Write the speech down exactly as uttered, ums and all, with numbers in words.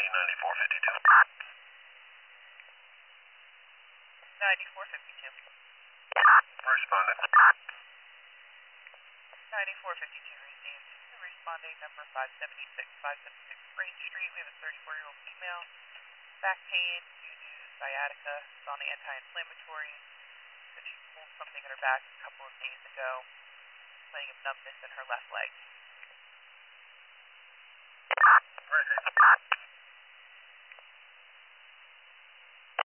ninety-four fifty-two. ninety-four fifty-two. Responded. ninety-four fifty-two received. Responding number five seventy-six, five seventy-six Spring Street. We have a thirty-four-year-old female. Back pain due to sciatica. It's on anti-inflammatory. Said she pulled something in her back a couple of days ago. Complaining of numbness in her left leg. Right.